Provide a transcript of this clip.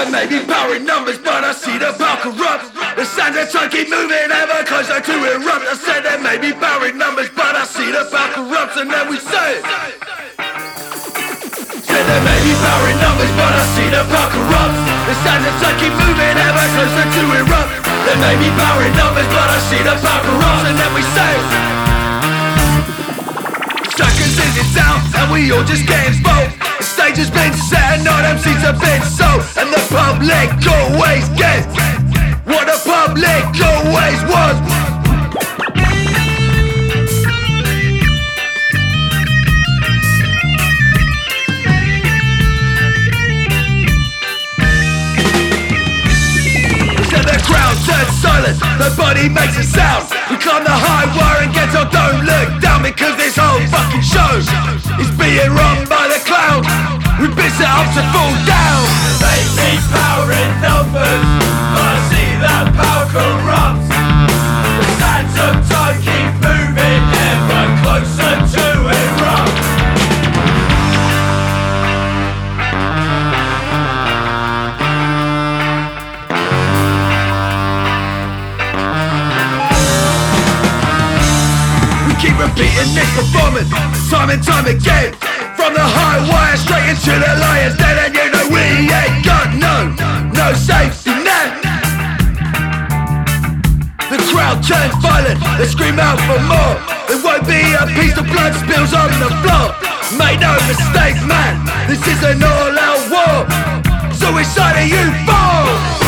there may be power in numbers, but I see the power corrupt. The sands are trying to keep moving ever closer to erupt. I said there may be power in numbers, but I see the power corrupt. And then we say it. Said there may be power in numbers, but I see the power corrupt. The sands are trying to keep moving ever closer to erupt. There may be power in numbers, but I see the power corrupt. And then we say it. Circumstances is down, and we all just get involved. The stage has been set and all them seats have been sold. And the public always gets what the public always wants. So the crowd turns silent, nobody makes a sound. We climb the high wire and get told don't look down, because this whole fucking show is being run by the clown. We been set up to fall down. They need power in numbers, but I see that power corrupts. The sands of time keep moving ever closer to erupt. We keep repeating this performance time and time again. From the high wire straight into the lion's den, and you know we ain't got no safety net. The crowd turns violent, they scream out for more. There won't be a piece of blood spills on the floor. Make no mistake, man, this is an all-out war. So which side are you for?